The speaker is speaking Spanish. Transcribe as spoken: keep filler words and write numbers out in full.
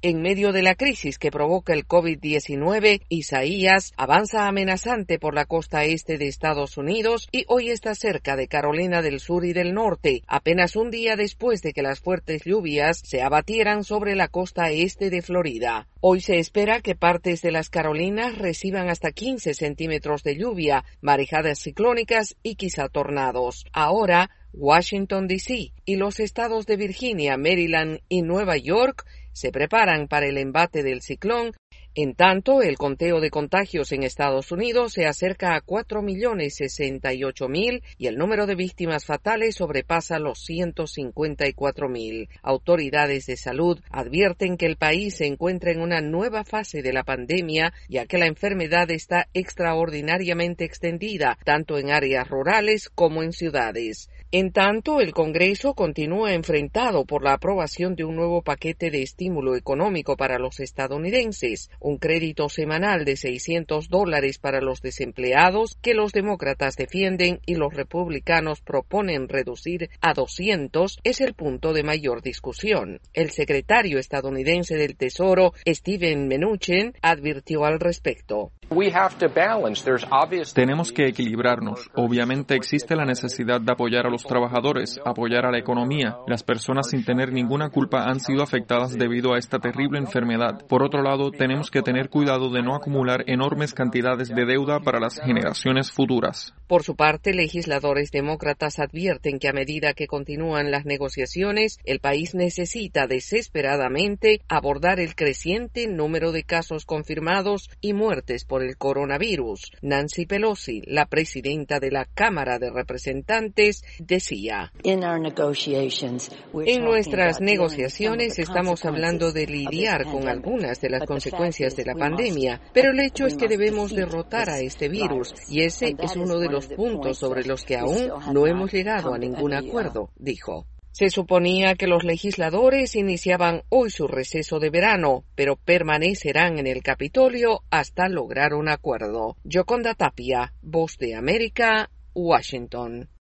En medio de la crisis que provoca el COVID diecinueve, Isaías avanza amenazante por la costa este de Estados Unidos y hoy está cerca de Carolina del Sur y del Norte, apenas un día después de que las fuertes lluvias se abatieran sobre la costa este de Florida. Hoy se espera que partes de las Carolinas reciban hasta quince centímetros de lluvia, marejadas ciclónicas y quizá tornados. Ahora, Washington, D C y los estados de Virginia, Maryland y Nueva York se preparan para el embate del ciclón. En tanto, el conteo de contagios en Estados Unidos se acerca a cuatro millones sesenta y ocho mil y el número de víctimas fatales sobrepasa los ciento cincuenta y cuatro mil. Autoridades de salud advierten que el país se encuentra en una nueva fase de la pandemia, ya que la enfermedad está extraordinariamente extendida, tanto en áreas rurales como en ciudades. En tanto, el Congreso continúa enfrentado por la aprobación de un nuevo paquete de estímulo económico para los estadounidenses, un crédito semanal de seiscientos dólares para los desempleados que los demócratas defienden y los republicanos proponen reducir a doscientos, es el punto de mayor discusión. El secretario estadounidense del Tesoro, Steven Mnuchin, advirtió al respecto. Tenemos que equilibrarnos. Obviamente existe la necesidad de apoyar a los trabajadores, apoyar a la economía. Las personas sin tener ninguna culpa han sido afectadas debido a esta terrible enfermedad. Por otro lado, tenemos que tener cuidado de no acumular enormes cantidades de deuda para las generaciones futuras. Por su parte, legisladores demócratas advierten que a medida que continúan las negociaciones, el país necesita desesperadamente abordar el creciente número de casos confirmados y muertes por el coronavirus. Nancy Pelosi, la presidenta de la Cámara de Representantes, decía: En nuestras negociaciones estamos hablando de lidiar con algunas de las consecuencias de la pandemia, pero el hecho es que debemos derrotar a este virus y ese es uno de los puntos sobre los que aún no hemos llegado a ningún acuerdo, dijo. Se suponía que los legisladores iniciaban hoy su receso de verano, pero permanecerán en el Capitolio hasta lograr un acuerdo. Yoconda Tapia, Voz de América, Washington.